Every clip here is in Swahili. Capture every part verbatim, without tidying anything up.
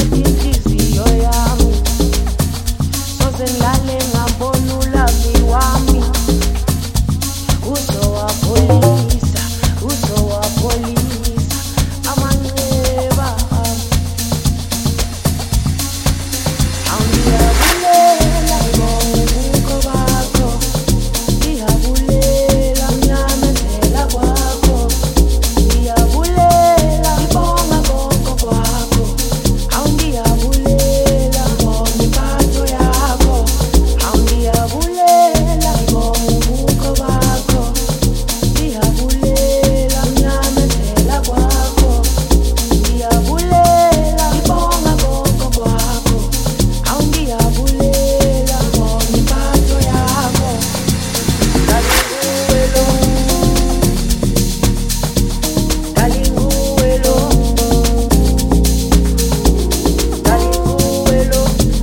nothatha inhliziyo yami soze ngilale ngabona ulavi wami uzowapholisa uzowapholisa amanxeba awuyabulela ngobukho bakho iyabulela mnyamezela kwakho iyabulela ibonga konke kwakho awuyabulela ngomiphatho yakho awuyabulela ibonga ubukho bakho iyabulela mnyamezela kwakho iyabulela ibonga konke kwakho awuyabulela ngomiphatho yakho Dalinguelo Dalinguelo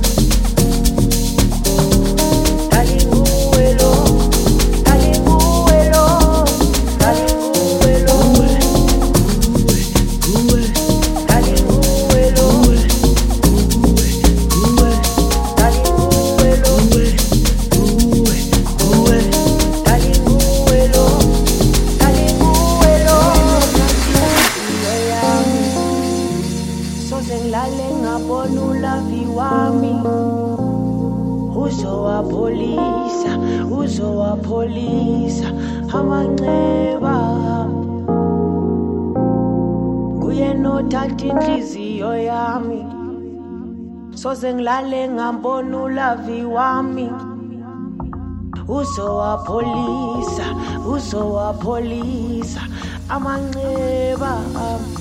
Dalinguelo Dalinguelo Dalinguelo Dalinguelo Dalinguelo Dalinguelo Dalinguelo inhliziyo yami soze ngilale ngabona ulavi wami uzowapholisa uzowapholisa amanxeba kuye nothatha inhliziyo yami soze ngilale ngabona ulavi wami uzowapholisa uzowapholisa amanxeba